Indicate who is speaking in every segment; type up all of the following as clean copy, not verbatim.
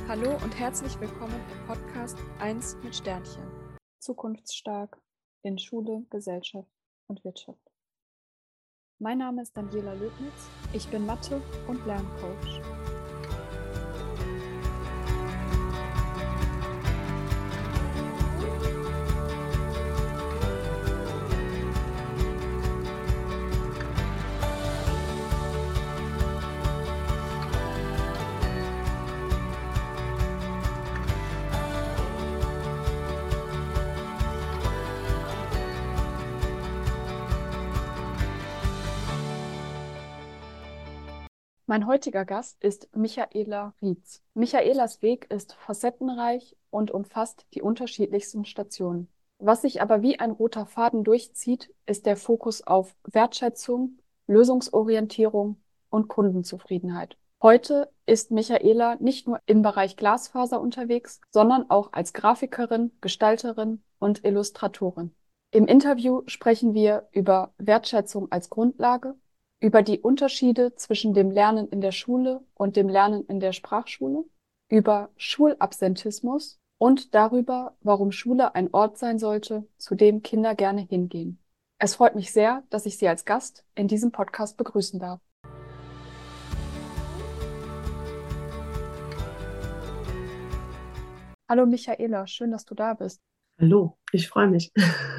Speaker 1: Hallo und herzlich willkommen im Podcast 1 mit Sternchen. Zukunftsstark in Schule, Gesellschaft und Wirtschaft. Mein Name ist Daniela Löbnitz. Ich bin Mathe- und Lerncoach. Mein heutiger Gast ist Michaela Rietz. Michaelas Weg ist facettenreich und umfasst die unterschiedlichsten Stationen. Was sich aber wie ein roter Faden durchzieht, ist der Fokus auf Wertschätzung, Lösungsorientierung und Kundenzufriedenheit. Heute ist Michaela nicht nur im Bereich Glasfaser unterwegs, sondern auch als Grafikerin, Gestalterin und Illustratorin. Im Interview sprechen wir über Wertschätzung als Grundlage, über die Unterschiede zwischen dem Lernen in der Schule und dem Lernen in der Sprachschule, über Schulabsentismus und darüber, warum Schule ein Ort sein sollte, zu dem Kinder gerne hingehen. Es freut mich sehr, dass ich Sie als Gast in diesem Podcast begrüßen darf. Hallo Michaela, schön, dass du da bist.
Speaker 2: Hallo, ich freue mich.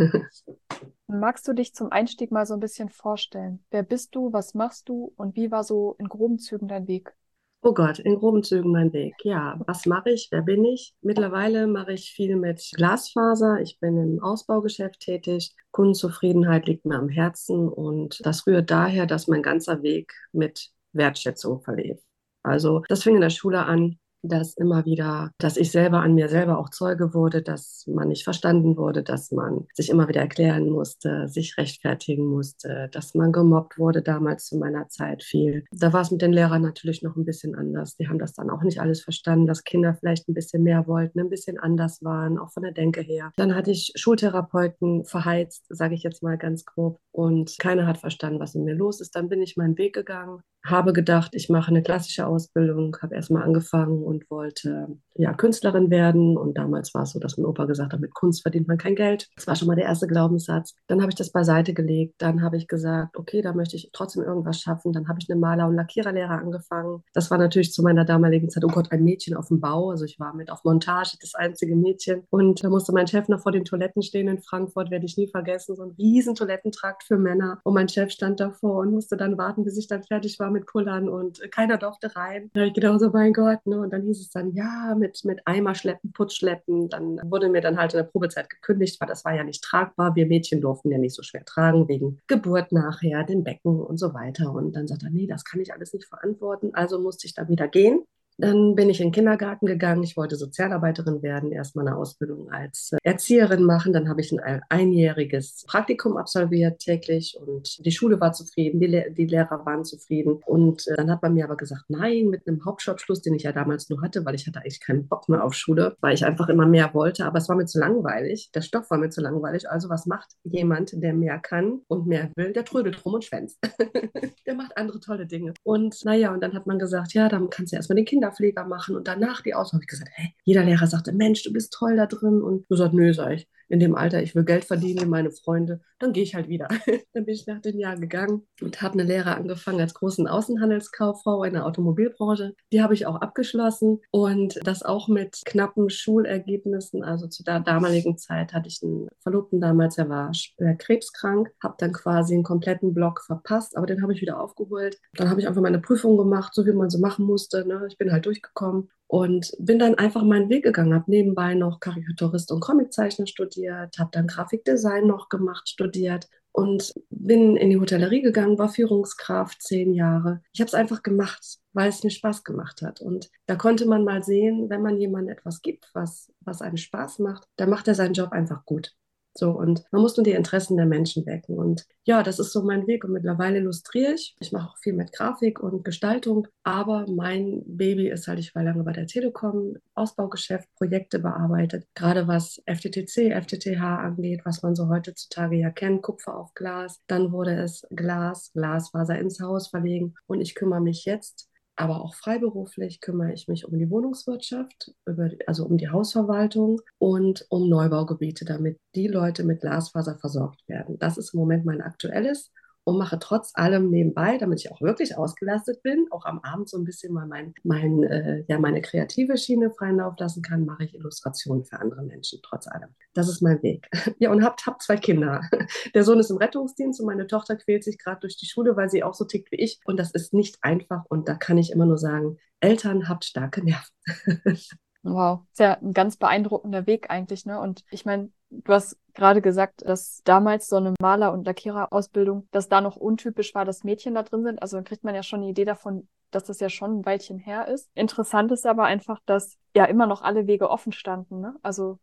Speaker 1: Magst du dich zum Einstieg mal so ein bisschen vorstellen? Wer bist du, was machst du und wie war so in groben Zügen dein Weg?
Speaker 2: Oh Gott, in groben Zügen mein Weg. Ja, was mache ich? Wer bin ich? Mittlerweile mache ich viel mit Glasfaser. Ich bin im Ausbaugeschäft tätig. Kundenzufriedenheit liegt mir am Herzen und das rührt daher, dass mein ganzer Weg mit Wertschätzung verlief. Also das fing in der Schule an, dass immer wieder, dass ich selber an mir selber auch Zeuge wurde, dass man nicht verstanden wurde, dass man sich immer wieder erklären musste, sich rechtfertigen musste, dass man gemobbt wurde damals zu meiner Zeit viel. Da war es mit den Lehrern natürlich noch ein bisschen anders. Die haben das dann auch nicht alles verstanden, dass Kinder vielleicht ein bisschen mehr wollten, ein bisschen anders waren, auch von der Denke her. Dann hatte ich Schultherapeuten verheizt, sage ich jetzt mal ganz grob, und keiner hat verstanden, was in mir los ist. Dann bin ich meinen Weg gegangen, habe gedacht, ich mache eine klassische Ausbildung, habe erstmal angefangen und wollte ja Künstlerin werden. Und damals war es so, dass mein Opa gesagt hat, mit Kunst verdient man kein Geld. Das war schon mal der erste Glaubenssatz. Dann habe ich das beiseite gelegt. Dann habe ich gesagt, okay, da möchte ich trotzdem irgendwas schaffen. Dann habe ich eine Maler- und Lackiererlehre angefangen. Das war natürlich zu meiner damaligen Zeit, oh Gott, ein Mädchen auf dem Bau. Also ich war mit auf Montage, das einzige Mädchen. Und da musste mein Chef noch vor den Toiletten stehen in Frankfurt, werde ich nie vergessen. So ein riesen Toilettentrakt für Männer. Und mein Chef stand davor und musste dann warten, bis ich dann fertig war mit Pullern und keiner durfte rein. Da habe ich gedacht, so mein Gott, ne? Und dann hieß es dann, ja, mit Eimer schleppen, Putz schleppen. Dann wurde mir dann halt in der Probezeit gekündigt, weil das war ja nicht tragbar. Wir Mädchen durften ja nicht so schwer tragen, wegen Geburt nachher, dem Becken und so weiter. Und dann sagt er, nee, das kann ich alles nicht verantworten. Also musste ich da wieder gehen. Dann bin ich in den Kindergarten gegangen. Ich wollte Sozialarbeiterin werden, erstmal eine Ausbildung als Erzieherin machen. Dann habe ich ein einjähriges Praktikum absolviert täglich und die Schule war zufrieden, die Lehrer waren zufrieden. Und dann hat man mir aber gesagt, nein, mit einem Hauptschulabschluss, den ich ja damals nur hatte, weil ich hatte eigentlich keinen Bock mehr auf Schule, weil ich einfach immer mehr wollte. Aber es war mir zu langweilig. Der Stoff war mir zu langweilig. Also was macht jemand, der mehr kann und mehr will? Der trödelt rum und schwänzt. Der macht andere tolle Dinge. Und naja, und dann hat man gesagt, ja, dann kannst du erstmal den Kinderpfleger machen und danach die Ausbildung. Habe ich gesagt, hä? Jeder Lehrer sagte, Mensch, du bist toll da drin. Und du sagst, nö, sag ich, in dem Alter, ich will Geld verdienen wie meine Freunde, dann gehe ich halt wieder. Dann bin ich nach den Jahren gegangen und habe eine Lehre angefangen als großen Außenhandelskauffrau in der Automobilbranche. Die habe ich auch abgeschlossen und das auch mit knappen Schulergebnissen. Also zu der damaligen Zeit hatte ich einen Verlobten damals, der war krebskrank, habe dann quasi einen kompletten Block verpasst, aber den habe ich wieder aufgeholt. Dann habe ich einfach meine Prüfung gemacht, so wie man so machen musste. Ne? Ich bin halt durchgekommen und bin dann einfach meinen Weg gegangen, habe nebenbei noch Karikaturist und Comiczeichner studiert, habe dann Grafikdesign noch gemacht, studiert und bin in die Hotellerie gegangen, war Führungskraft 10 Jahre. Ich habe es einfach gemacht, weil es mir Spaß gemacht hat. Und da konnte man mal sehen, wenn man jemandem etwas gibt, was einem Spaß macht, dann macht er seinen Job einfach gut. So, und man muss nur die Interessen der Menschen wecken. Und ja, das ist so mein Weg. Und mittlerweile illustriere ich. Ich mache auch viel mit Grafik und Gestaltung. Aber mein Baby ist halt, ich war lange bei der Telekom, Ausbaugeschäft, Projekte bearbeitet. Gerade was FTTC, FTTH angeht, was man so heutzutage ja kennt, Kupfer auf Glas. Dann wurde es Glasfaser ins Haus verlegen. Und ich kümmere mich jetzt Aber auch freiberuflich kümmere ich mich um die Wohnungswirtschaft, also um die Hausverwaltung und um Neubaugebiete, damit die Leute mit Glasfaser versorgt werden. Das ist im Moment mein aktuelles und mache trotz allem nebenbei, damit ich auch wirklich ausgelastet bin, auch am Abend so ein bisschen mal meine kreative Schiene freien Lauf lassen kann, mache ich Illustrationen für andere Menschen, trotz allem. Das ist mein Weg. Ja, und hab zwei Kinder. Der Sohn ist im Rettungsdienst und meine Tochter quält sich gerade durch die Schule, weil sie auch so tickt wie ich. Und das ist nicht einfach. Und da kann ich immer nur sagen, Eltern, habt starke Nerven.
Speaker 1: Wow, ist ja ein ganz beeindruckender Weg eigentlich, ne? Und ich meine, du hast gerade gesagt, dass damals so eine Maler- und Lackiererausbildung, dass da noch untypisch war, dass Mädchen da drin sind. Also dann kriegt man ja schon eine Idee davon, dass das ja schon ein Weilchen her ist. Interessant ist aber einfach, dass ja immer noch alle Wege offen standen, ne? Also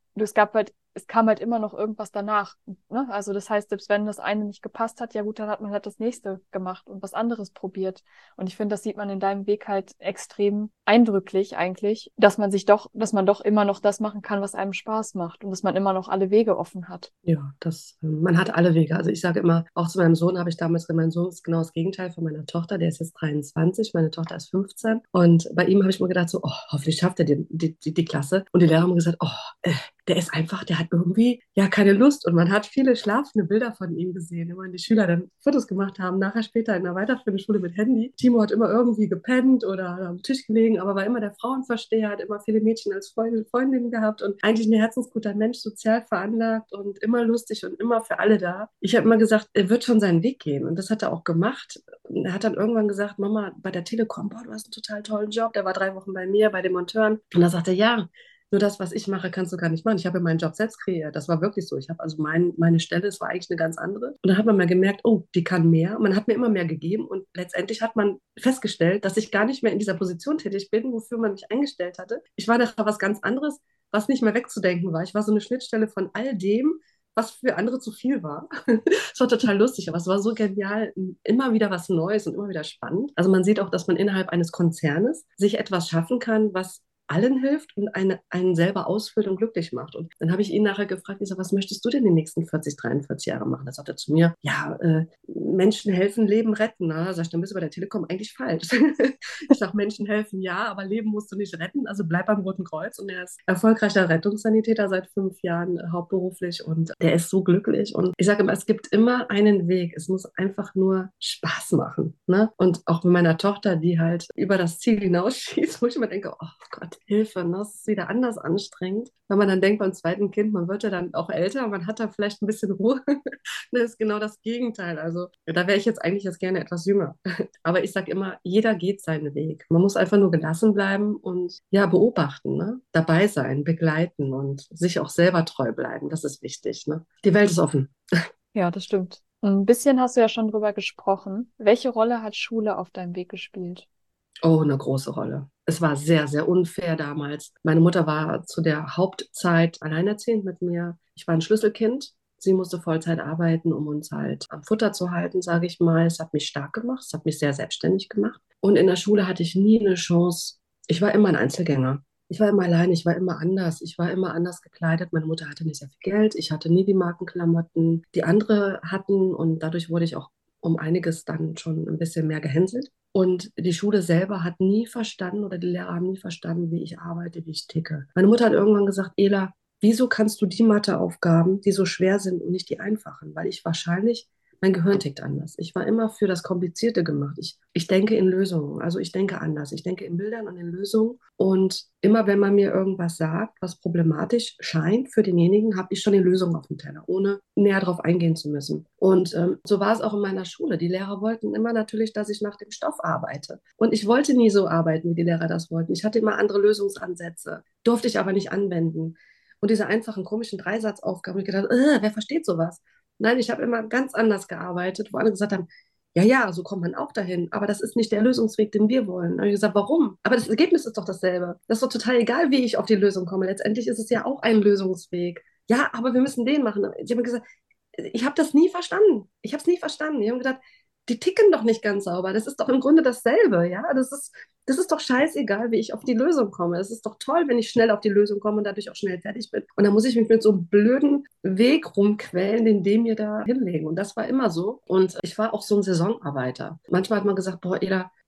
Speaker 1: es kam halt immer noch irgendwas danach, ne? Also das heißt, selbst wenn das eine nicht gepasst hat, ja gut, dann hat man halt das nächste gemacht und was anderes probiert. Und ich finde, das sieht man in deinem Weg halt extrem eindrücklich eigentlich, dass man doch immer noch das machen kann, was einem Spaß macht und dass man immer noch alle Wege offen hat.
Speaker 2: Ja, man hat alle Wege. Also ich sage immer, auch zu meinem Sohn habe ich damals gesagt, mein Sohn ist genau das Gegenteil von meiner Tochter. Der ist jetzt 23, meine Tochter ist 15. Und bei ihm habe ich mir gedacht, so, oh, hoffentlich schafft er die Klasse. Und die Lehrer haben gesagt, oh, der ist einfach, der hat irgendwie ja keine Lust. Und man hat viele schlafende Bilder von ihm gesehen, immer wenn die Schüler dann Fotos gemacht haben, nachher später in der weiterführenden Schule mit Handy. Timo hat immer irgendwie gepennt oder am Tisch gelegen, aber war immer der Frauenversteher, hat immer viele Mädchen als Freundinnen gehabt und eigentlich ein herzensguter Mensch, sozial veranlagt und immer lustig und immer für alle da. Ich habe immer gesagt, er wird schon seinen Weg gehen und das hat er auch gemacht. Und er hat dann irgendwann gesagt, Mama, bei der Telekom, boah, du hast einen total tollen Job. Der war 3 Wochen bei mir, bei den Monteuren. Und da sagte er, ja, nur das, was ich mache, kannst du gar nicht machen. Ich habe ja meinen Job selbst kreiert. Das war wirklich so. Ich habe also meine Stelle, es war eigentlich eine ganz andere. Und dann hat man mal gemerkt, oh, die kann mehr. Man hat mir immer mehr gegeben. Und letztendlich hat man festgestellt, dass ich gar nicht mehr in dieser Position tätig bin, wofür man mich eingestellt hatte. Ich war nachher was ganz anderes, was nicht mehr wegzudenken war. Ich war so eine Schnittstelle von all dem, was für andere zu viel war. Es war total lustig, aber es war so genial. Immer wieder was Neues und immer wieder spannend. Also man sieht auch, dass man innerhalb eines Konzernes sich etwas schaffen kann, was allen hilft und einen selber ausfüllt und glücklich macht. Und dann habe ich ihn nachher gefragt, ich sage, was möchtest du denn die nächsten 40, 43 Jahre machen? Da sagt er zu mir, ja, Menschen helfen, Leben retten. Na, sag ich, dann bist du bei der Telekom eigentlich falsch. Ich sage, Menschen helfen ja, aber Leben musst du nicht retten, also bleib beim Roten Kreuz. Und er ist erfolgreicher Rettungssanitäter seit 5 Jahren hauptberuflich und der ist so glücklich. Und ich sage immer, es gibt immer einen Weg. Es muss einfach nur Spaß machen. Ne? Und auch mit meiner Tochter, die halt über das Ziel hinausschießt, wo ich immer denke, oh Gott, Hilfe, ne? Das ist wieder anders anstrengend. Weil man dann denkt beim zweiten Kind, man wird ja dann auch älter, man hat da vielleicht ein bisschen Ruhe. Das ist genau das Gegenteil. Also da wäre ich jetzt eigentlich jetzt gerne etwas jünger. Aber ich sage immer, jeder geht seinen Weg. Man muss einfach nur gelassen bleiben und ja, beobachten, ne? Dabei sein, begleiten und sich auch selber treu bleiben. Das ist wichtig. Ne? Die Welt ist offen.
Speaker 1: Ja, das stimmt. Ein bisschen hast du ja schon drüber gesprochen. Welche Rolle hat Schule auf deinem Weg gespielt?
Speaker 2: Oh, eine große Rolle. Es war sehr, sehr unfair damals. Meine Mutter war zu der Hauptzeit alleinerziehend mit mir. Ich war ein Schlüsselkind. Sie musste Vollzeit arbeiten, um uns halt am Futter zu halten, sage ich mal. Es hat mich stark gemacht, es hat mich sehr selbstständig gemacht. Und in der Schule hatte ich nie eine Chance. Ich war immer ein Einzelgänger. Ich war immer allein, ich war immer anders. Ich war immer anders gekleidet. Meine Mutter hatte nicht sehr viel Geld. Ich hatte nie die Markenklamotten, die andere hatten. Und dadurch wurde ich auch um einiges dann schon ein bisschen mehr gehänselt. Und die Schule selber hat nie verstanden oder die Lehrer haben nie verstanden, wie ich arbeite, wie ich ticke. Meine Mutter hat irgendwann gesagt, Ela, wieso kannst du die Matheaufgaben, die so schwer sind und nicht die einfachen? Weil ich wahrscheinlich, mein Gehirn tickt anders. Ich war immer für das Komplizierte gemacht. Ich denke in Lösungen, also ich denke anders. Ich denke in Bildern und in Lösungen. Und immer wenn man mir irgendwas sagt, was problematisch scheint für denjenigen, habe ich schon die Lösung auf dem Teller, ohne näher darauf eingehen zu müssen. Und so war es auch in meiner Schule. Die Lehrer wollten immer natürlich, dass ich nach dem Stoff arbeite. Und ich wollte nie so arbeiten, wie die Lehrer das wollten. Ich hatte immer andere Lösungsansätze, durfte ich aber nicht anwenden. Und diese einfachen komischen Dreisatzaufgaben, ich gedacht, wer versteht sowas? Nein, ich habe immer ganz anders gearbeitet, wo alle gesagt haben, ja, ja, so kommt man auch dahin, aber das ist nicht der Lösungsweg, den wir wollen. Da habe ich gesagt, warum? Aber das Ergebnis ist doch dasselbe. Das ist doch total egal, wie ich auf die Lösung komme. Letztendlich ist es ja auch ein Lösungsweg. Ja, aber wir müssen den machen. Ich habe gesagt, ich habe das nie verstanden. Ich habe es nie verstanden. Ich habe gedacht, die ticken doch nicht ganz sauber. Das ist doch im Grunde dasselbe, ja. Das ist doch scheißegal, wie ich auf die Lösung komme. Es ist doch toll, wenn ich schnell auf die Lösung komme und dadurch auch schnell fertig bin. Und dann muss ich mich mit so einem blöden Weg rumquälen, den die mir da hinlegen. Und das war immer so. Und ich war auch so ein Saisonarbeiter. Manchmal hat man gesagt, boah, Ela,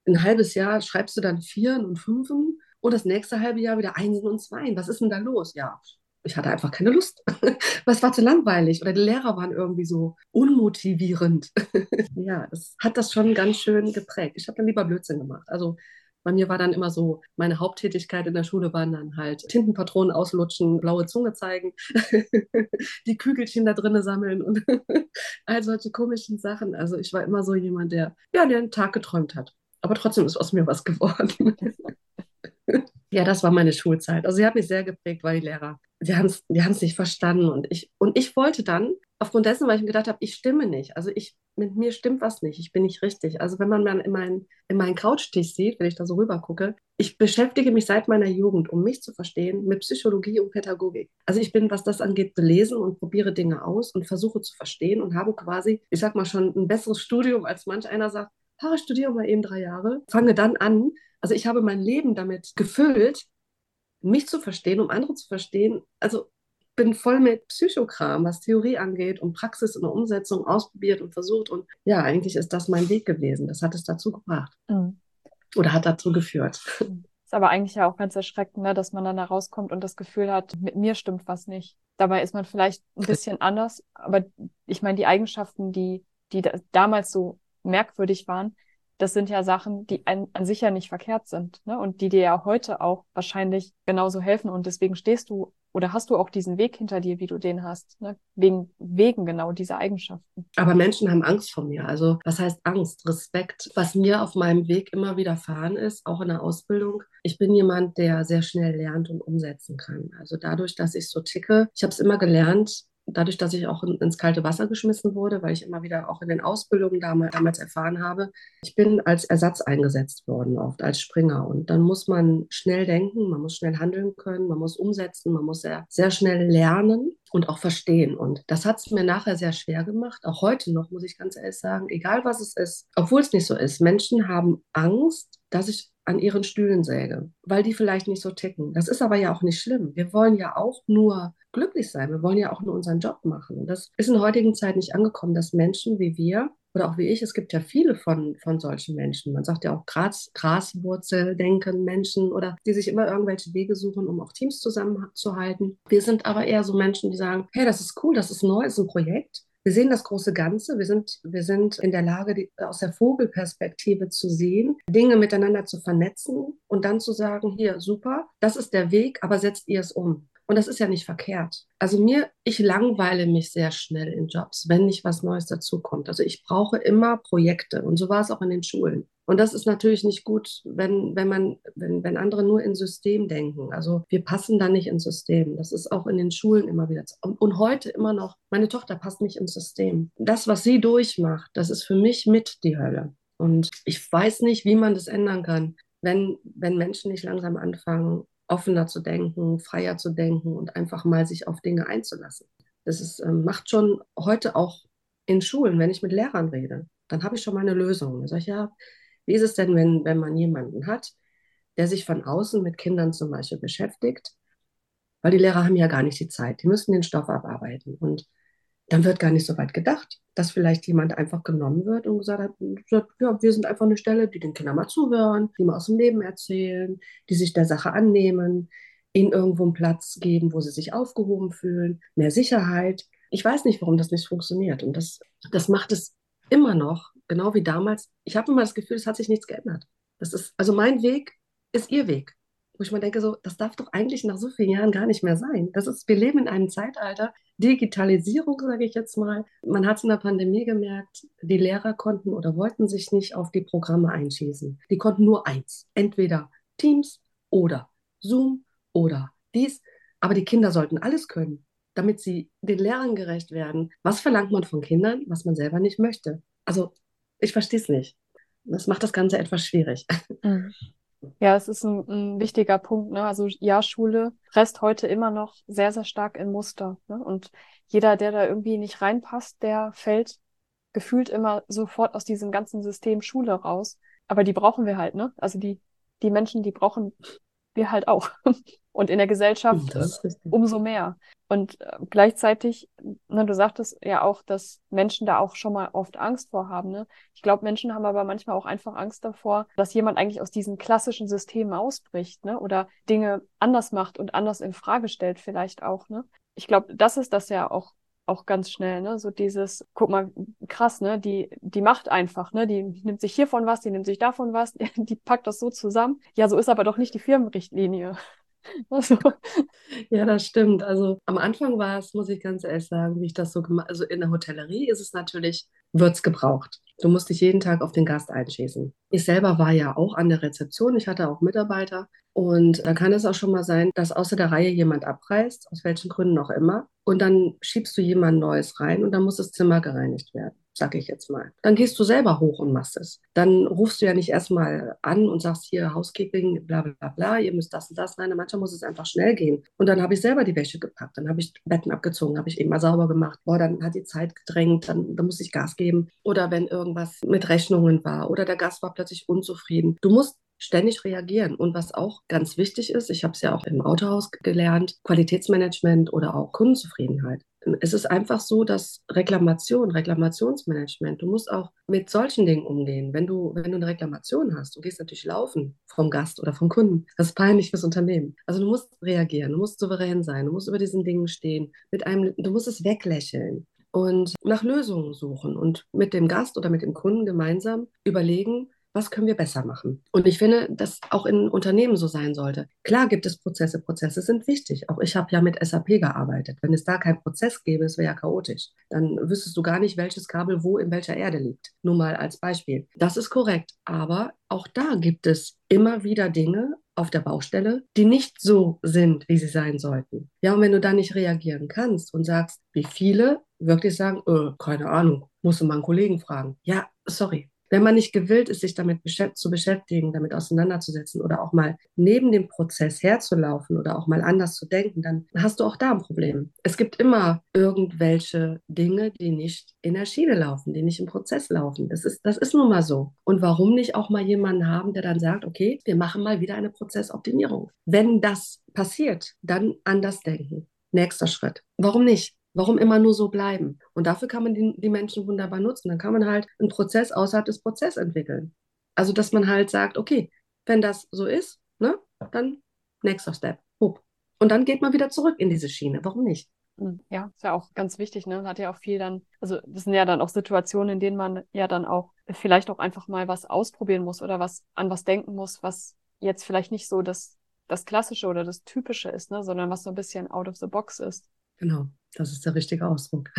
Speaker 2: ein halbes Jahr schreibst du dann Vieren und Fünfen und das nächste halbe Jahr wieder Einsen und Zweien. Was ist denn da los? Ja, ich hatte einfach keine Lust. Was war zu langweilig oder die Lehrer waren irgendwie so unmotivierend. Ja, es hat das schon ganz schön geprägt. Ich habe dann lieber Blödsinn gemacht. Also bei mir war dann immer so, meine Haupttätigkeit in der Schule waren dann halt Tintenpatronen auslutschen, blaue Zunge zeigen, die Kügelchen da drinnen sammeln und all solche komischen Sachen. Also ich war immer so jemand, der ja den Tag geträumt hat. Aber trotzdem ist aus mir was geworden. Ja, das war meine Schulzeit. Also sie hat mich sehr geprägt, weil die Lehrer, die haben es nicht verstanden. Und ich wollte dann, aufgrund dessen, weil ich mir gedacht habe, ich stimme nicht. Also mit mir stimmt was nicht, ich bin nicht richtig. Also wenn man mal in meinen Couchtisch sieht, wenn ich da so rüber gucke, ich beschäftige mich seit meiner Jugend, um mich zu verstehen, mit Psychologie und Pädagogik. Also ich bin, was das angeht, belesen und probiere Dinge aus und versuche zu verstehen und habe quasi, ich sag mal schon, ein besseres Studium, als manch einer sagt, ich studiere mal eben 3 Jahre, fange dann an. Also ich habe mein Leben damit gefüllt, mich zu verstehen, um andere zu verstehen. Also bin voll mit Psychokram, was Theorie angeht und Praxis und Umsetzung ausprobiert und versucht. Und ja, eigentlich ist das mein Weg gewesen. Das hat es dazu gebracht
Speaker 1: Mhm.
Speaker 2: oder hat dazu geführt.
Speaker 1: Ist aber eigentlich ja auch ganz erschreckend, ne, dass man dann da rauskommt und das Gefühl hat, mit mir stimmt was nicht. Dabei ist man vielleicht ein bisschen anders, aber ich meine, die Eigenschaften, die damals so merkwürdig waren, das sind ja Sachen, die an sich ja nicht verkehrt sind, ne? Und die dir ja heute auch wahrscheinlich genauso helfen. Und deswegen stehst du oder hast du auch diesen Weg hinter dir, wie du den hast, ne? Wegen genau dieser Eigenschaften.
Speaker 2: Aber Menschen haben Angst vor mir. Also was heißt Angst? Respekt. Was mir auf meinem Weg immer widerfahren ist, auch in der Ausbildung. Ich bin jemand, der sehr schnell lernt und umsetzen kann. Also dadurch, dass ich so ticke, ich habe es immer gelernt, dadurch, dass ich auch ins kalte Wasser geschmissen wurde, weil ich immer wieder auch in den Ausbildungen damals erfahren habe, ich bin als Ersatz eingesetzt worden, oft als Springer. Und dann muss man schnell denken, man muss schnell handeln können, man muss umsetzen, man muss sehr, sehr schnell lernen und auch verstehen. Und das hat es mir nachher sehr schwer gemacht. Auch heute noch, muss ich ganz ehrlich sagen, egal was es ist, obwohl es nicht so ist, Menschen haben Angst, dass ich an ihren Stühlen säge, weil die vielleicht nicht so ticken. Das ist aber ja auch nicht schlimm. Wir wollen ja auch nur glücklich sein. Wir wollen ja auch nur unseren Job machen. Und das ist in der heutigen Zeit nicht angekommen, dass Menschen wie wir oder auch wie ich, es gibt ja viele von solchen Menschen. Man sagt ja auch Graswurzeldenken Menschen oder die sich immer irgendwelche Wege suchen, um auch Teams zusammenzuhalten. Wir sind aber eher so Menschen, die sagen, hey, das ist cool, das ist neu, das ist ein Projekt. Wir sehen das große Ganze. Wir sind in der Lage, aus der Vogelperspektive zu sehen, Dinge miteinander zu vernetzen und dann zu sagen, hier, super, das ist der Weg, aber setzt ihr es um. Und das ist ja nicht verkehrt. Also ich langweile mich sehr schnell in Jobs, wenn nicht was Neues dazukommt. Also ich brauche immer Projekte und so war es auch in den Schulen. Und das ist natürlich nicht gut, wenn andere nur in System denken. Also wir passen da nicht ins System. Das ist auch in den Schulen immer wieder. Und heute immer noch, meine Tochter passt nicht ins System. Das, was sie durchmacht, das ist für mich mit die Hölle. Und ich weiß nicht, wie man das ändern kann, wenn Menschen nicht langsam anfangen, offener zu denken, freier zu denken und einfach mal sich auf Dinge einzulassen. Macht schon heute auch in Schulen, wenn ich mit Lehrern rede, dann habe ich schon mal eine Lösung. Da sage ich, ja, wie ist es denn, wenn man jemanden hat, der sich von außen mit Kindern zum Beispiel beschäftigt, weil die Lehrer haben ja gar nicht die Zeit, die müssen den Stoff abarbeiten und dann wird gar nicht so weit gedacht, dass vielleicht jemand einfach genommen wird und gesagt, ja, wir sind einfach eine Stelle, die den Kindern mal zuhören, die mal aus dem Leben erzählen, die sich der Sache annehmen, ihnen irgendwo einen Platz geben, wo sie sich aufgehoben fühlen, mehr Sicherheit. Ich weiß nicht, warum das nicht funktioniert. Und das macht es immer noch, genau wie damals. Ich habe immer das Gefühl, es hat sich nichts geändert. Also mein Weg ist ihr Weg. Wo ich mal denke, so, das darf doch eigentlich nach so vielen Jahren gar nicht mehr sein. Wir leben in einem Zeitalter, Digitalisierung, sage ich jetzt mal. Man hat es in der Pandemie gemerkt, die Lehrer konnten oder wollten sich nicht auf die Programme einschießen. Die konnten nur eins, entweder Teams oder Zoom oder dies. Aber die Kinder sollten alles können, damit sie den Lehrern gerecht werden. Was verlangt man von Kindern, was man selber nicht möchte? Also ich verstehe es nicht. Das macht das Ganze etwas schwierig.
Speaker 1: Mhm. Ja, es ist ein wichtiger Punkt, ne? Also ja, Schule presst heute immer noch sehr, sehr stark in Muster, ne? Und jeder, der da irgendwie nicht reinpasst, der fällt gefühlt immer sofort aus diesem ganzen System Schule raus. Aber die brauchen wir halt, ne? Also die Menschen, die brauchen wir halt auch. Und in der Gesellschaft
Speaker 2: Das ist richtig.
Speaker 1: umso mehr. Und gleichzeitig, ne, du sagtest ja auch, dass Menschen da auch schon mal oft Angst vor haben. Ne? Ich glaube, Menschen haben aber manchmal auch einfach Angst davor, dass jemand eigentlich aus diesen klassischen Systemen ausbricht, ne? Oder Dinge anders macht und anders in Frage stellt, vielleicht auch, ne? Ich glaube, das ist das ja auch ganz schnell, ne? So dieses, guck mal, krass, ne? Die macht einfach, ne? Die nimmt sich hiervon was, die nimmt sich davon was, die packt das so zusammen. Ja, so ist aber doch nicht die Firmenrichtlinie. Also,
Speaker 2: Ja, das stimmt. Also am Anfang war es, muss ich ganz ehrlich sagen, wie ich das so gemacht, also in der Hotellerie ist es natürlich, wird es gebraucht. Du musst dich jeden Tag auf den Gast einschießen. Ich selber war ja auch an der Rezeption, ich hatte auch Mitarbeiter und da kann es auch schon mal sein, dass außer der Reihe jemand abreist, aus welchen Gründen auch immer, und dann schiebst du jemand Neues rein und dann muss das Zimmer gereinigt werden, sag ich jetzt mal. Dann gehst du selber hoch und machst es. Dann rufst du ja nicht erstmal an und sagst hier Housekeeping, bla bla bla, ihr müsst das und das. Nein, manchmal muss es einfach schnell gehen. Und dann habe ich selber die Wäsche gepackt, dann habe ich Betten abgezogen, habe ich eben mal sauber gemacht. Boah, dann hat die Zeit gedrängt, dann musste ich Gas geben. Oder wenn irgendwas mit Rechnungen war oder der Gast war plötzlich unzufrieden. Du musst ständig reagieren. Und was auch ganz wichtig ist, ich habe es ja auch im Autohaus gelernt, Qualitätsmanagement oder auch Kundenzufriedenheit. Es ist einfach so, dass Reklamationsmanagement, du musst auch mit solchen Dingen umgehen. Wenn du eine Reklamation hast, du gehst natürlich laufen vom Gast oder vom Kunden, das ist peinlich fürs Unternehmen. Also du musst reagieren, du musst souverän sein, du musst über diesen Dingen stehen, du musst es weglächeln und nach Lösungen suchen und mit dem Gast oder mit dem Kunden gemeinsam überlegen, was können wir besser machen? Und ich finde, dass auch in Unternehmen so sein sollte. Klar gibt es Prozesse, Prozesse sind wichtig. Auch ich habe ja mit SAP gearbeitet. Wenn es da keinen Prozess gäbe, es wäre ja chaotisch. Dann wüsstest du gar nicht, welches Kabel wo in welcher Erde liegt. Nur mal als Beispiel. Das ist korrekt. Aber auch da gibt es immer wieder Dinge auf der Baustelle, die nicht so sind, wie sie sein sollten. Ja, und wenn du da nicht reagieren kannst und sagst, wie viele wirklich sagen, keine Ahnung, musst du mal einen Kollegen fragen. Ja, sorry, wenn man nicht gewillt ist, sich damit zu beschäftigen, damit auseinanderzusetzen oder auch mal neben dem Prozess herzulaufen oder auch mal anders zu denken, dann hast du auch da ein Problem. Es gibt immer irgendwelche Dinge, die nicht in der Schiene laufen, die nicht im Prozess laufen. Das ist nun mal so. Und warum nicht auch mal jemanden haben, der dann sagt, okay, wir machen mal wieder eine Prozessoptimierung. Wenn das passiert, dann anders denken. Nächster Schritt. Warum nicht? Warum immer nur so bleiben? Und dafür kann man die Menschen wunderbar nutzen. Dann kann man halt einen Prozess außerhalb des Prozesses entwickeln. Also, dass man halt sagt, okay, wenn das so ist, ne, dann nächster Step. Hup. Und dann geht man wieder zurück in diese Schiene. Warum nicht?
Speaker 1: ja, ist ja auch ganz wichtig, ne? Hat ja auch viel dann, also das sind ja dann auch Situationen, in denen man ja dann auch vielleicht auch einfach mal was ausprobieren muss oder an was denken muss, was jetzt vielleicht nicht so das Klassische oder das Typische ist, ne? Sondern was so ein bisschen out of the box ist.
Speaker 2: Genau, das ist der richtige Ausdruck.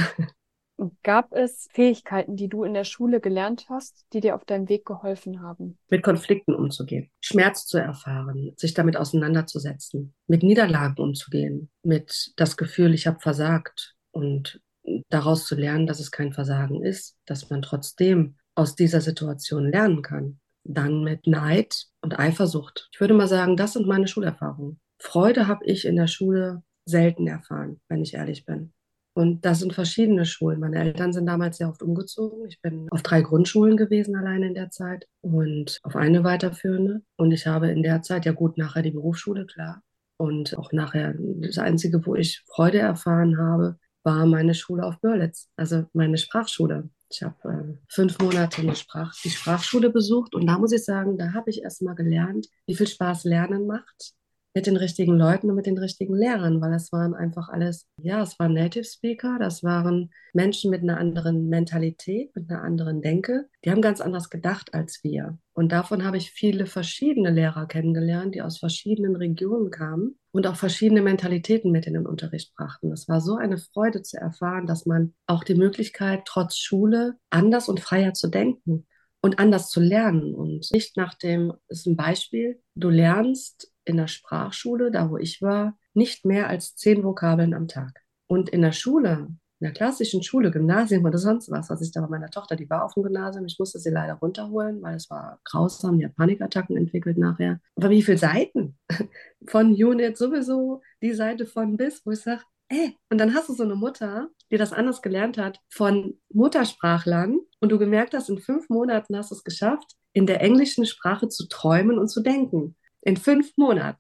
Speaker 1: Gab es Fähigkeiten, die du in der Schule gelernt hast, die dir auf deinem Weg geholfen haben?
Speaker 2: Mit Konflikten umzugehen, Schmerz zu erfahren, sich damit auseinanderzusetzen, mit Niederlagen umzugehen, mit das Gefühl, ich habe versagt und daraus zu lernen, dass es kein Versagen ist, dass man trotzdem aus dieser Situation lernen kann. Dann mit Neid und Eifersucht. Ich würde mal sagen, das sind meine Schulerfahrungen. Freude habe ich in der Schule selten erfahren, wenn ich ehrlich bin. Und das sind verschiedene Schulen. Meine Eltern sind damals sehr oft umgezogen. Ich bin auf 3 Grundschulen gewesen alleine in der Zeit und auf eine weiterführende. Und ich habe in der Zeit, ja gut, nachher die Berufsschule, klar. Und auch nachher, das Einzige, wo ich Freude erfahren habe, war meine Schule auf Görlitz, also meine Sprachschule. Ich habe 5 Monate die Sprachschule besucht und da muss ich sagen, da habe ich erst mal gelernt, wie viel Spaß Lernen macht mit den richtigen Leuten und mit den richtigen Lehrern, weil es waren einfach alles, ja, es waren Native Speaker, das waren Menschen mit einer anderen Mentalität, mit einer anderen Denke. Die haben ganz anders gedacht als wir. Und davon habe ich viele verschiedene Lehrer kennengelernt, die aus verschiedenen Regionen kamen und auch verschiedene Mentalitäten mit in den Unterricht brachten. Es war so eine Freude zu erfahren, dass man auch die Möglichkeit, trotz Schule anders und freier zu denken und anders zu lernen und nicht nach dem, ist ein Beispiel, du lernst in der Sprachschule, da wo ich war, nicht mehr als 10 Vokabeln am Tag. Und in der Schule, in der klassischen Schule, Gymnasium oder sonst was ich da bei meiner Tochter, die war auf dem Gymnasium, ich musste sie leider runterholen, weil es war grausam, die hat Panikattacken entwickelt nachher. Aber wie viele Seiten? Von Unit sowieso, die Seite von bis, wo ich sage, und dann hast du so eine Mutter, die das anders gelernt hat von Muttersprachlern und du gemerkt hast, in 5 Monaten hast du es geschafft, in der englischen Sprache zu träumen und zu denken. In 5 Monaten.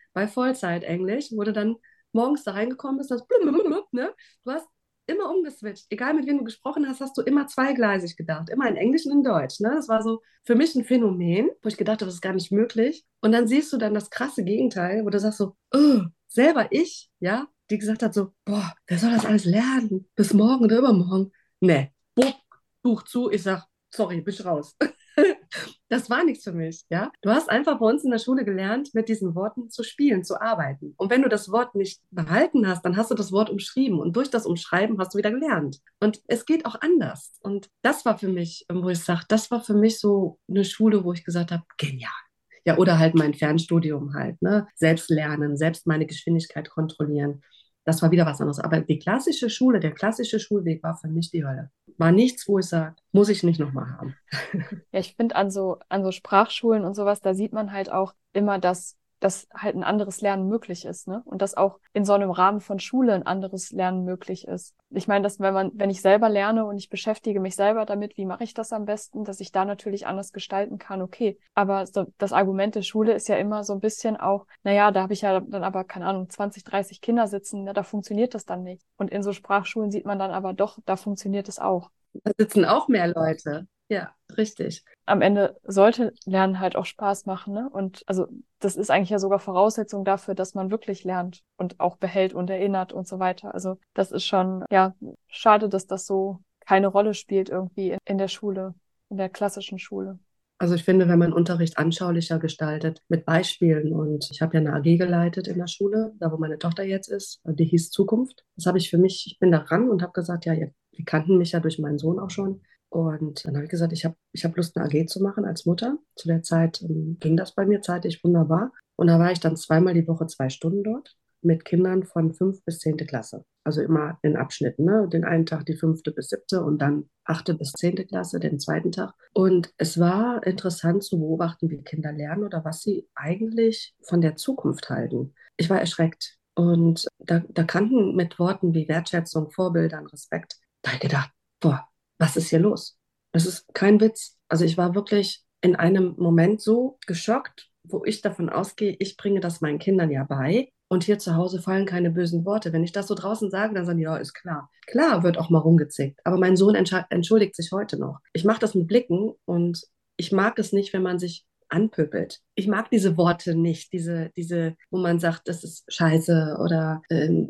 Speaker 2: bei Vollzeit-Englisch, wo du dann morgens da reingekommen bist, das blablabla, ne? Du hast immer umgeswitcht. Egal mit wem du gesprochen hast, hast du immer zweigleisig gedacht. Immer in Englisch und in Deutsch. Ne? Das war so für mich ein Phänomen, wo ich gedacht habe, das ist gar nicht möglich. Und dann siehst du dann das krasse Gegenteil, wo du sagst so, selber ich, ja, die gesagt hat so, boah, wer soll das alles lernen? Bis morgen oder übermorgen? Nee, Buch zu. Ich sag, sorry, bin ich raus. Das war nichts für mich, ja. Du hast einfach bei uns in der Schule gelernt, mit diesen Worten zu spielen, zu arbeiten. Und wenn du das Wort nicht behalten hast, dann hast du das Wort umschrieben. Und durch das Umschreiben hast du wieder gelernt. Und es geht auch anders. Und das war für mich, wo ich sage, das war für mich so eine Schule, wo ich gesagt habe, genial. Ja, oder halt mein Fernstudium halt, ne? Selbst lernen, selbst meine Geschwindigkeit kontrollieren. Das war wieder was anderes. Aber die klassische Schule, der klassische Schulweg war für mich die Hölle. War nichts, wo ich sage, muss ich nicht nochmal haben.
Speaker 1: Ja, ich finde an so Sprachschulen und sowas, da sieht man halt auch immer, dass halt ein anderes Lernen möglich ist, ne? Und dass auch in so einem Rahmen von Schule ein anderes Lernen möglich ist. Ich meine, dass wenn ich selber lerne und ich beschäftige mich selber damit, wie mache ich das am besten, dass ich da natürlich anders gestalten kann, okay. Aber so, das Argument der Schule ist ja immer so ein bisschen auch, naja, da habe ich ja dann aber, keine Ahnung, 20, 30 Kinder sitzen, ne, da funktioniert das dann nicht. Und in so Sprachschulen sieht man dann aber doch, da funktioniert es auch.
Speaker 2: Da sitzen auch mehr Leute. Ja, richtig.
Speaker 1: Am Ende sollte Lernen halt auch Spaß machen, ne? Und also das ist eigentlich ja sogar Voraussetzung dafür, dass man wirklich lernt und auch behält und erinnert und so weiter. Also das ist schon, ja, schade, dass das so keine Rolle spielt irgendwie in der Schule, in der klassischen Schule.
Speaker 2: Also ich finde, wenn man Unterricht anschaulicher gestaltet mit Beispielen und ich habe ja eine AG geleitet in der Schule, da wo meine Tochter jetzt ist, die hieß Zukunft. Das habe ich für mich, ich bin da ran und habe gesagt, ja, die kannten mich ja durch meinen Sohn auch schon. Und dann habe ich gesagt, ich hab Lust, eine AG zu machen als Mutter. Zu der Zeit ging das bei mir zeitlich wunderbar. Und da war ich dann zweimal die Woche 2 Stunden dort mit Kindern von 5. bis 10. Klasse. Also immer in Abschnitten, ne? Den einen Tag die 5. bis 7. und dann 8. bis 10. Klasse, den zweiten Tag. Und es war interessant zu beobachten, wie Kinder lernen oder was sie eigentlich von der Zukunft halten. Ich war erschreckt. Und da kannten mit Worten wie Wertschätzung, Vorbildern, Respekt, da habe ich gedacht, boah, was ist hier los? Das ist kein Witz. Also ich war wirklich in einem Moment so geschockt, wo ich davon ausgehe, ich bringe das meinen Kindern ja bei. Und hier zu Hause fallen keine bösen Worte. Wenn ich das so draußen sage, dann sagen die, ja, ist klar. Klar wird auch mal rumgezickt. Aber mein Sohn entschuldigt sich heute noch. Ich mache das mit Blicken und ich mag es nicht, wenn man sich anpöbelt. Ich mag diese Worte nicht, wo man sagt, das ist scheiße oder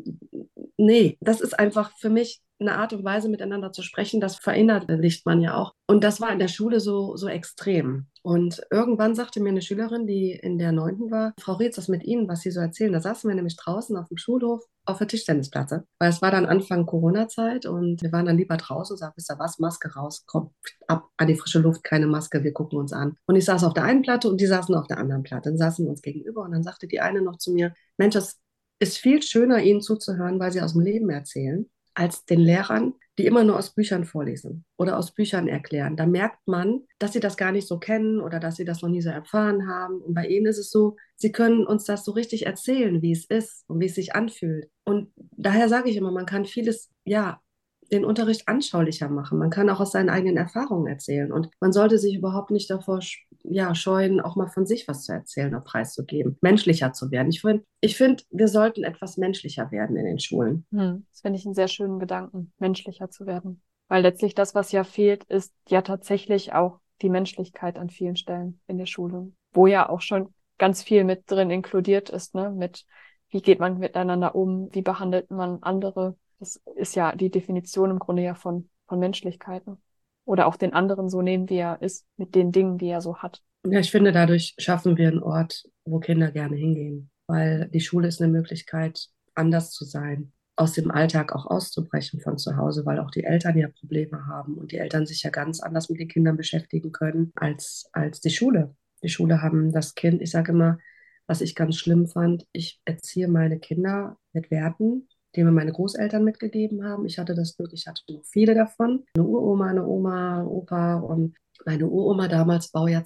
Speaker 2: nee, das ist einfach für mich eine Art und Weise, miteinander zu sprechen, das verinnerlicht man ja auch. Und das war in der Schule so extrem. Und irgendwann sagte mir eine Schülerin, die in der 9. war, Frau Rietz, das mit Ihnen, was Sie so erzählen, da saßen wir nämlich draußen auf dem Schulhof auf der Tischtennisplatte, weil es war dann Anfang Corona-Zeit und wir waren dann lieber draußen und sagten, wisst ihr was, Maske raus, komm, ab an die frische Luft, keine Maske, wir gucken uns an. Und ich saß auf der einen Platte und die saßen auf der anderen Platte. Dann saßen wir uns gegenüber und dann sagte die eine noch zu mir, Mensch, das ist viel schöner, Ihnen zuzuhören, weil Sie aus dem Leben erzählen, als den Lehrern, die immer nur aus Büchern vorlesen oder aus Büchern erklären. Da merkt man, dass sie das gar nicht so kennen oder dass sie das noch nie so erfahren haben. Und bei ihnen ist es so, sie können uns das so richtig erzählen, wie es ist und wie es sich anfühlt. Und daher sage ich immer, man kann vieles, ja, den Unterricht anschaulicher machen. Man kann auch aus seinen eigenen Erfahrungen erzählen. Und man sollte sich überhaupt nicht davor ja, scheuen, auch mal von sich was zu erzählen oder preiszugeben, menschlicher zu werden. Ich find, wir sollten etwas menschlicher werden in den Schulen.
Speaker 1: Das finde ich einen sehr schönen Gedanken, menschlicher zu werden. Weil letztlich das, was ja fehlt, ist ja tatsächlich auch die Menschlichkeit an vielen Stellen in der Schule, wo ja auch schon ganz viel mit drin inkludiert ist, ne? Mit wie geht man miteinander um, wie behandelt man andere. Das ist ja die Definition im Grunde ja von Menschlichkeiten. Oder auch den anderen so nehmen, wie er ist, mit den Dingen, die er so hat.
Speaker 2: Ja, ich finde, dadurch schaffen wir einen Ort, wo Kinder gerne hingehen, weil die Schule ist eine Möglichkeit, anders zu sein, aus dem Alltag auch auszubrechen von zu Hause, weil auch die Eltern ja Probleme haben und die Eltern sich ja ganz anders mit den Kindern beschäftigen können als die Schule. Die Schule haben das Kind, ich sage immer, was ich ganz schlimm fand, ich erziehe meine Kinder mit Werten, die mir meine Großeltern mitgegeben haben. Ich hatte das Glück, ich hatte noch viele davon. Eine Uroma, eine Oma, Opa und meine Uroma damals, Baujahr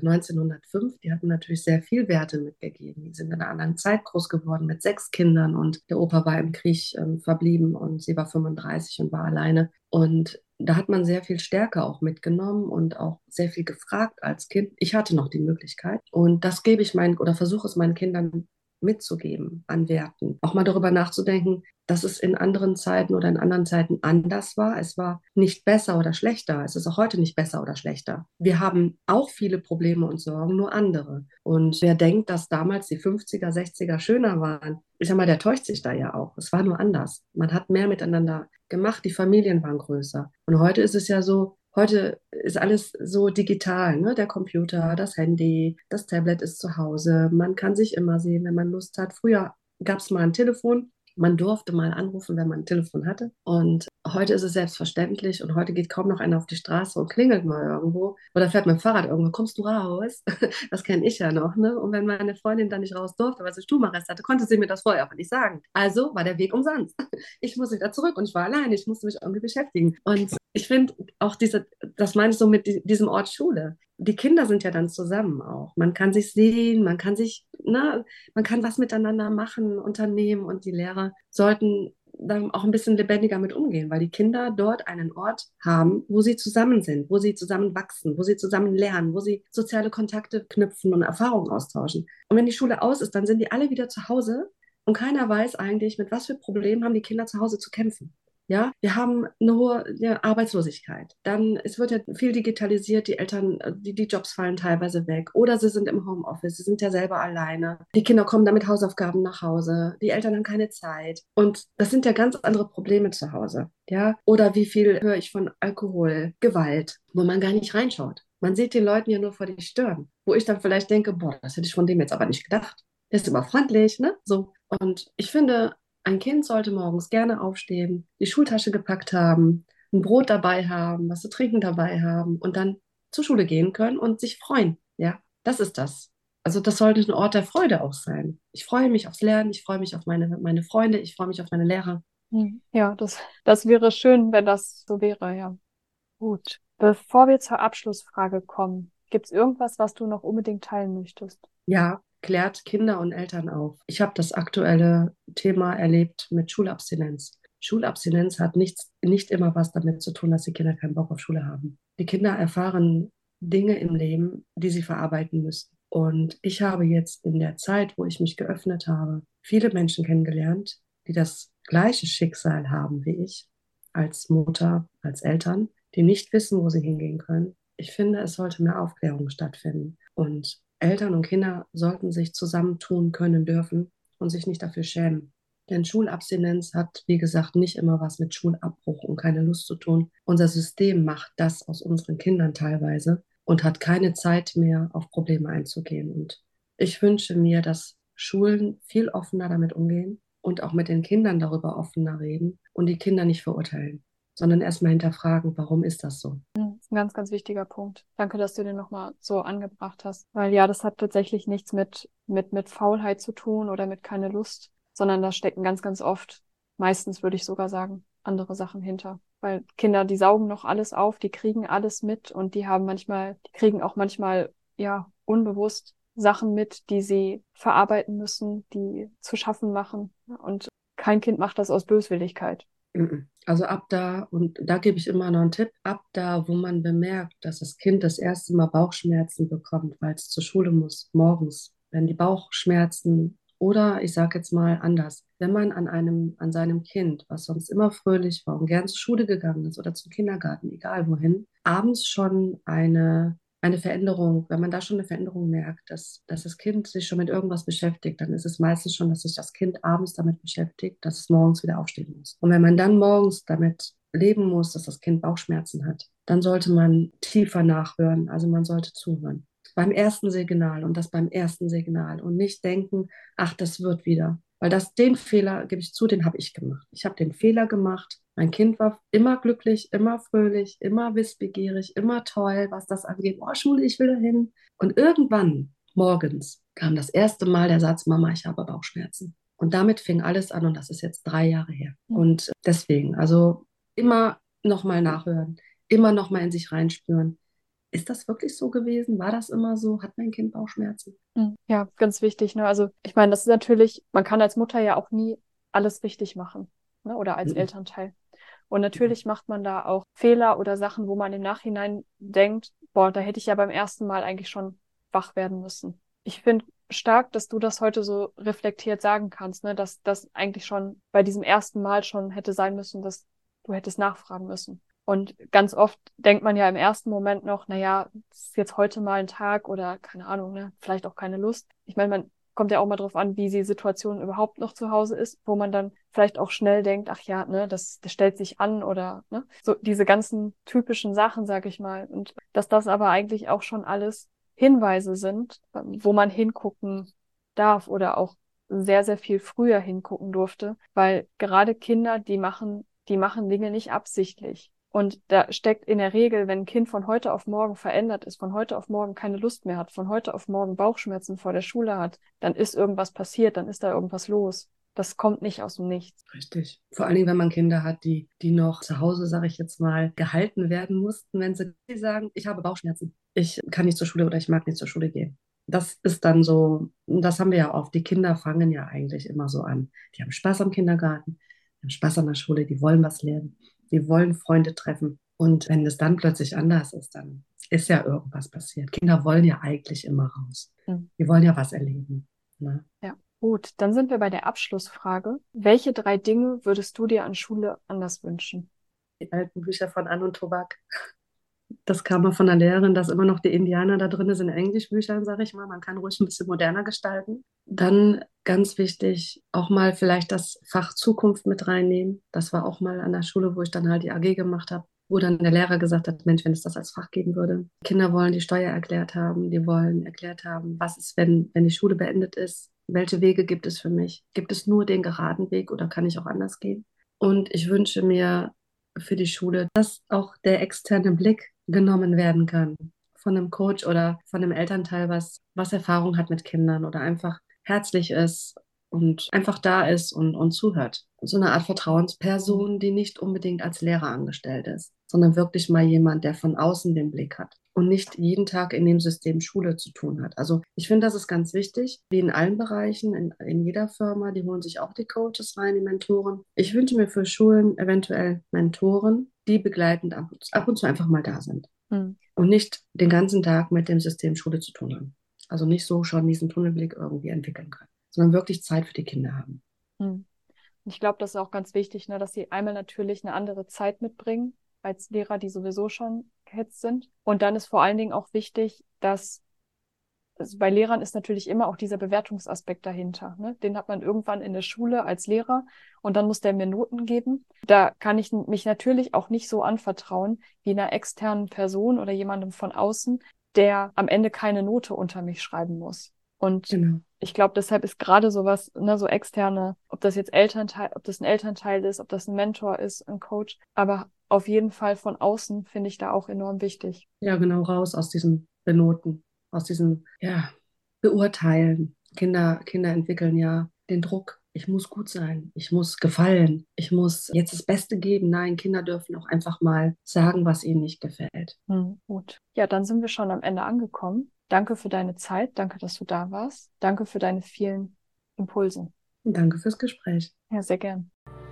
Speaker 2: 1905, die hatten natürlich sehr viel Werte mitgegeben. Die sind in einer anderen Zeit groß geworden mit 6 Kindern und der Opa war im Krieg verblieben und sie war 35 und war alleine. Und da hat man sehr viel Stärke auch mitgenommen und auch sehr viel gefragt als Kind. Ich hatte noch die Möglichkeit und das gebe ich meinen oder versuche es meinen Kindern mitzugeben an Werten. Auch mal darüber nachzudenken, dass es in anderen Zeiten oder in anderen Zeiten anders war. Es war nicht besser oder schlechter. Es ist auch heute nicht besser oder schlechter. Wir haben auch viele Probleme und Sorgen, nur andere. Und wer denkt, dass damals die 50er, 60er schöner waren, ich sag mal, der täuscht sich da ja auch. Es war nur anders. Man hat mehr miteinander gemacht, die Familien waren größer. Und heute ist es ja so, heute ist alles so digital, ne? Der Computer, das Handy, das Tablet ist zu Hause. Man kann sich immer sehen, wenn man Lust hat. Früher gab es mal ein Telefon. Man durfte mal anrufen, wenn man ein Telefon hatte. Und heute ist es selbstverständlich und heute geht kaum noch einer auf die Straße und klingelt mal irgendwo oder fährt mit dem Fahrrad irgendwo. Kommst du raus? Das kenne ich ja noch, ne? Und wenn meine Freundin dann nicht raus durfte, weil sie Stubenarrest hatte, konnte sie mir das vorher auch nicht sagen. Also war der Weg umsonst. Ich muss wieder zurück und ich war allein. Ich musste mich irgendwie beschäftigen. Und ich finde auch das meine ich so mit diesem Ort Schule. Die Kinder sind ja dann zusammen auch. Man kann sich sehen, man kann sich, ne, man kann was miteinander machen, unternehmen und die Lehrer sollten dann auch ein bisschen lebendiger mit umgehen, weil die Kinder dort einen Ort haben, wo sie zusammen sind, wo sie zusammen wachsen, wo sie zusammen lernen, wo sie soziale Kontakte knüpfen und Erfahrungen austauschen. Und wenn die Schule aus ist, dann sind die alle wieder zu Hause und keiner weiß eigentlich, mit was für Problemen haben die Kinder zu Hause zu kämpfen. Ja, wir haben eine hohe ja, Arbeitslosigkeit. Dann, es wird ja viel digitalisiert, die Eltern, die Jobs fallen teilweise weg oder sie sind im Homeoffice, sie sind ja selber alleine. Die Kinder kommen dann mit Hausaufgaben nach Hause, die Eltern haben keine Zeit. Und das sind ja ganz andere Probleme zu Hause. Ja, oder wie viel höre ich von Alkohol, Gewalt, wo man gar nicht reinschaut. Man sieht den Leuten ja nur vor die Stirn, wo ich dann vielleicht denke, boah, das hätte ich von dem jetzt aber nicht gedacht. Der ist immer freundlich, ne? So. Und ich finde, ein Kind sollte morgens gerne aufstehen, die Schultasche gepackt haben, ein Brot dabei haben, was zu trinken dabei haben und dann zur Schule gehen können und sich freuen. Ja, das ist das. Also das sollte ein Ort der Freude auch sein. Ich freue mich aufs Lernen, ich freue mich auf meine Freunde, ich freue mich auf meine Lehrer.
Speaker 1: Ja, das wäre schön, wenn das so wäre, ja. Gut. Bevor wir zur Abschlussfrage kommen, gibt es irgendwas, was du noch unbedingt teilen möchtest?
Speaker 2: Ja, klärt Kinder und Eltern auf. Ich habe das aktuelle Thema erlebt mit Schulabstinenz. Schulabstinenz hat nicht immer was damit zu tun, dass die Kinder keinen Bock auf Schule haben. Die Kinder erfahren Dinge im Leben, die sie verarbeiten müssen. Und ich habe jetzt in der Zeit, wo ich mich geöffnet habe, viele Menschen kennengelernt, die das gleiche Schicksal haben wie ich, als Mutter, als Eltern, die nicht wissen, wo sie hingehen können. Ich finde, es sollte mehr Aufklärung stattfinden. Und Eltern und Kinder sollten sich zusammentun können dürfen und sich nicht dafür schämen. Denn Schulabstinenz hat, wie gesagt, nicht immer was mit Schulabbruch und keine Lust zu tun. Unser System macht das aus unseren Kindern teilweise und hat keine Zeit mehr, auf Probleme einzugehen. Und ich wünsche mir, dass Schulen viel offener damit umgehen und auch mit den Kindern darüber offener reden und die Kinder nicht verurteilen, sondern erstmal hinterfragen, warum ist das so?
Speaker 1: Das ist ein ganz, ganz wichtiger Punkt. Danke, dass du den nochmal so angebracht hast. Weil ja, das hat tatsächlich nichts mit Faulheit zu tun oder mit keine Lust, sondern da stecken ganz, ganz oft, meistens würde ich sogar sagen, andere Sachen hinter. Weil Kinder, die saugen noch alles auf, die kriegen alles mit und die kriegen auch manchmal, ja, unbewusst Sachen mit, die sie verarbeiten müssen, die zu schaffen machen. Und kein Kind macht das aus Böswilligkeit.
Speaker 2: Mhm. Also ab da, und da gebe ich immer noch einen Tipp, ab da, wo man bemerkt, dass das Kind das erste Mal Bauchschmerzen bekommt, weil es zur Schule muss, morgens, wenn die Bauchschmerzen oder ich sage jetzt mal anders, wenn man an seinem Kind, was sonst immer fröhlich war und gern zur Schule gegangen ist oder zum Kindergarten, egal wohin, abends schon eine Veränderung, wenn man da schon eine Veränderung merkt, dass das Kind sich schon mit irgendwas beschäftigt, dann ist es meistens schon, dass sich das Kind abends damit beschäftigt, dass es morgens wieder aufstehen muss. Und wenn man dann morgens damit leben muss, dass das Kind Bauchschmerzen hat, dann sollte man tiefer nachhören, also man sollte zuhören. Beim ersten Signal und das beim ersten Signal und nicht denken, ach, das wird wieder. Weil den Fehler, gebe ich zu, den habe ich gemacht. Ich habe den Fehler gemacht. Mein Kind war immer glücklich, immer fröhlich, immer wissbegierig, immer toll, was das angeht. Oh, Schule, ich will dahin. Und irgendwann morgens kam das erste Mal der Satz, Mama, ich habe Bauchschmerzen. Und damit fing alles an und das ist jetzt 3 Jahre her. Und deswegen, also immer nochmal nachhören, immer nochmal in sich reinspüren. Ist das wirklich so gewesen? War das immer so? Hat mein Kind Bauchschmerzen?
Speaker 1: Ja, ganz wichtig, ne? Also ich meine, das ist natürlich, man kann als Mutter ja auch nie alles richtig machen, ne? Oder als
Speaker 2: Mhm.
Speaker 1: Elternteil. Und natürlich macht man da auch Fehler oder Sachen, wo man im Nachhinein denkt, boah, da hätte ich ja beim ersten Mal eigentlich schon wach werden müssen. Ich finde, stark, dass du das heute so reflektiert sagen kannst, ne? Dass das eigentlich schon bei diesem ersten Mal schon hätte sein müssen, dass du hättest nachfragen müssen. Und ganz oft denkt man ja im ersten Moment noch, naja, es ist jetzt heute mal ein Tag oder keine Ahnung, ne? Vielleicht auch keine Lust. Ich meine, man kommt ja auch mal drauf an, wie die Situation überhaupt noch zu Hause ist, wo man dann vielleicht auch schnell denkt, ach ja, ne, das stellt sich an oder, ne? So diese ganzen typischen Sachen, sag ich mal. Und dass das aber eigentlich auch schon alles Hinweise sind, wo man hingucken darf oder auch sehr, sehr viel früher hingucken durfte, weil gerade Kinder, die machen Dinge nicht absichtlich. Und da steckt in der Regel, wenn ein Kind von heute auf morgen verändert ist, von heute auf morgen keine Lust mehr hat, von heute auf morgen Bauchschmerzen vor der Schule hat, dann ist irgendwas passiert, dann ist da irgendwas los. Das kommt nicht aus dem Nichts.
Speaker 2: Richtig. Vor allen Dingen, wenn man Kinder hat, die noch zu Hause, sage ich jetzt mal, gehalten werden mussten, wenn sie sagen, ich habe Bauchschmerzen, ich kann nicht zur Schule oder ich mag nicht zur Schule gehen. Das ist dann so, das haben wir ja oft, die Kinder fangen ja eigentlich immer so an. Die haben Spaß am Kindergarten, die haben Spaß an der Schule, die wollen was lernen, die wollen Freunde treffen. Und wenn es dann plötzlich anders ist, dann ist ja irgendwas passiert. Kinder wollen ja eigentlich immer raus.
Speaker 1: Hm.
Speaker 2: Die wollen ja was erleben. Ne?
Speaker 1: Ja, gut. Dann sind wir bei der Abschlussfrage. Welche 3 Dinge würdest du dir an Schule anders wünschen?
Speaker 2: Die alten Bücher von Anno Tobak. Das kam mal von der Lehrerin, dass immer noch die Indianer da drin sind in Englischbüchern, sage ich mal. Man kann ruhig ein bisschen moderner gestalten. Dann ganz wichtig, auch mal vielleicht das Fach Zukunft mit reinnehmen. Das war auch mal an der Schule, wo ich dann halt die AG gemacht habe, wo dann der Lehrer gesagt hat, Mensch, wenn es das als Fach geben würde. Kinder wollen die Steuer erklärt haben, die wollen erklärt haben, was ist, wenn die Schule beendet ist, welche Wege gibt es für mich? Gibt es nur den geraden Weg oder kann ich auch anders gehen? Und ich wünsche mir für die Schule, dass auch der externe Blick genommen werden kann von einem Coach oder von einem Elternteil, was Erfahrung hat mit Kindern oder einfach herzlich ist und einfach da ist und zuhört. So eine Art Vertrauensperson, die nicht unbedingt als Lehrer angestellt ist, sondern wirklich mal jemand, der von außen den Blick hat und nicht jeden Tag in dem System Schule zu tun hat. Also ich finde, das ist ganz wichtig, wie in allen Bereichen, in jeder Firma, die holen sich auch die Coaches rein, die Mentoren. Ich wünsche mir für Schulen eventuell Mentoren, die begleitend ab und zu einfach mal da sind
Speaker 1: Hm.
Speaker 2: und nicht den ganzen Tag mit dem System Schule zu tun haben. Also nicht so schon diesen Tunnelblick irgendwie entwickeln können, sondern wirklich Zeit für die Kinder haben.
Speaker 1: Hm. Ich glaube, das ist auch ganz wichtig, ne, dass sie einmal natürlich eine andere Zeit mitbringen als Lehrer, die sowieso schon gehetzt sind. Und dann ist vor allen Dingen auch wichtig, dass also bei Lehrern ist natürlich immer auch dieser Bewertungsaspekt dahinter. Ne? Den hat man irgendwann in der Schule als Lehrer und dann muss der mir Noten geben. Da kann ich mich natürlich auch nicht so anvertrauen wie einer externen Person oder jemandem von außen, der am Ende keine Note unter mich schreiben muss. Und
Speaker 2: Genau.
Speaker 1: ich glaube, deshalb ist gerade sowas, ne, so externe, ob das jetzt Elternteil, ob das ein Elternteil ist, ob das ein Mentor ist, ein Coach, aber auf jeden Fall von außen finde ich da auch enorm wichtig.
Speaker 2: Ja, genau, raus aus diesem Benoten, aus diesem, ja, Beurteilen. Kinder entwickeln ja den Druck. Ich muss gut sein, ich muss gefallen, ich muss jetzt das Beste geben. Nein, Kinder dürfen auch einfach mal sagen, was ihnen nicht gefällt.
Speaker 1: Gut. Ja, dann sind wir schon am Ende angekommen. Danke für deine Zeit. Danke, dass du da warst. Danke für deine vielen Impulse.
Speaker 2: Danke fürs Gespräch.
Speaker 1: Ja, sehr gern.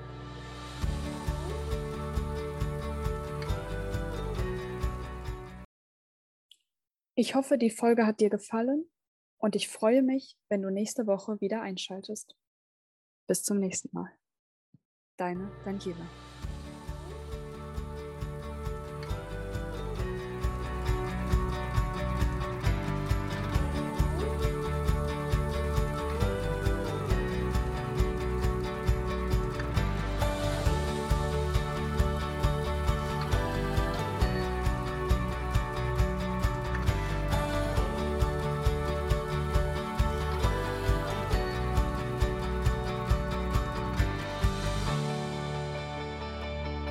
Speaker 1: Ich hoffe, die Folge hat dir gefallen und ich freue mich, wenn du nächste Woche wieder einschaltest. Bis zum nächsten Mal. Deine Daniela.